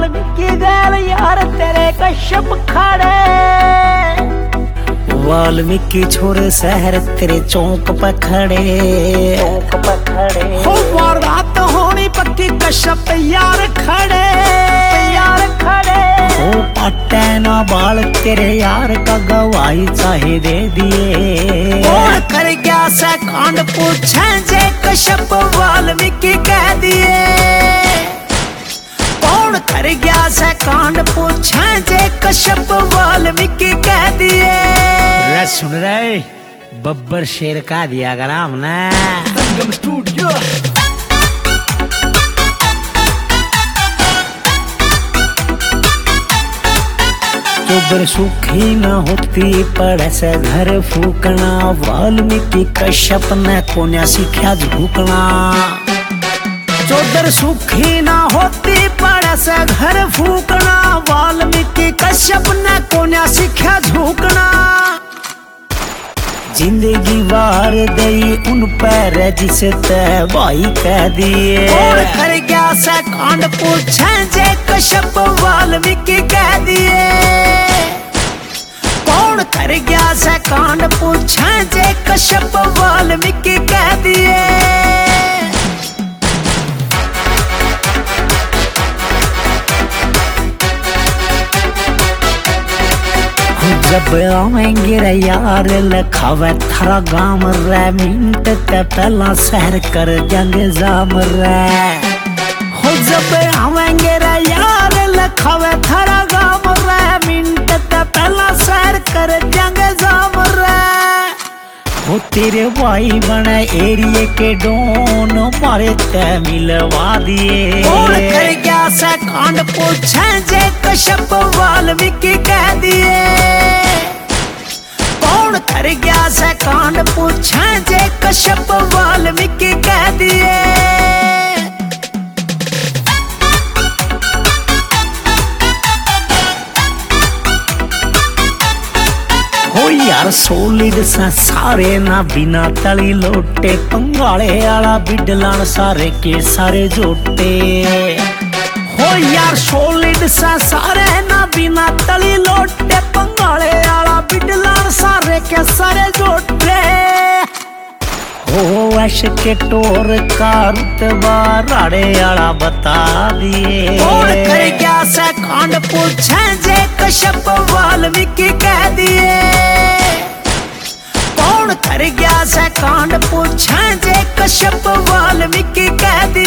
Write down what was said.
वाल्मीकि गैल यार तेरे कश्यप खड़े। वाल्मीकि छोरे शहर तेरे चौक पे खड़े, चौक पे खड़े। हो वारदात होनी पक्की कश्यप यार खड़े, यार खड़े। हो पट्टे ना बाल तेरे यार का गवाही चाहे दे दिए। कौन कर गया से कांड पूछे जे कश्यप वाल्मीकि कह दिए। कौन कर गया से कांड पूछे जे कश्यप वाल्मीकि कह दिए। सुन रहे बब्बर शेर का दिया करा हमने संगम स्टूडियो। चोबर सूखी न होती पड़े से घर फूकना। वाल्मीकि कश्यप ने कोन्या सीखा झूकना। चोदर सूखी न होती पड़े से घर फूकना। वाल्मीकि कश्यप ने कोन्या सीखा झूकना। जिंदगी वार गई उन पर जिसे तय भाई कह दिए। कौन कर गया से कांड पूछे जे कश्यप वाल्मीकि कह दिए। कौन कर गया से कांड पूछे जे कश्यप वाल्मीकि कह दिए। जब आवेंगे रे यार लखावे थारा गाम रे। मिनट के पहला शहर कर जाएंगे जाम रे। हो जब आवेंगे रे यार लखावे थारा गाम रे। मिनट के पहला शहर कर जाएंगे जाम रे। हो तेरे भाई बने एरिए के डोन मारे ते मिलवा दिए। कौन कर गया से कांड पूछे जे कश्यप वाल्मीकि कह दिए। कौन कर गया से कांड पूछे जे कश्यप वाल्मीकि कह दिए। हो यार सोलिड सा सारे ना बिना तली लोटे। पंगाले आला बिडलान सारे के सारे जोटे। हो यार सोलिड सा सारे ना बिना तली लोटे। पंगाले आला बिडलान सारे के सारे जोटे। हो ऐश के टोर का रुतबा राड़े आला बता दिए। कौन कर गया से कांड पूछे जे कश्यप वाल्मीकि कह दिए। कौन कर गया से कांड पूछे जे कश्यप वाल्मीकि कह दिए।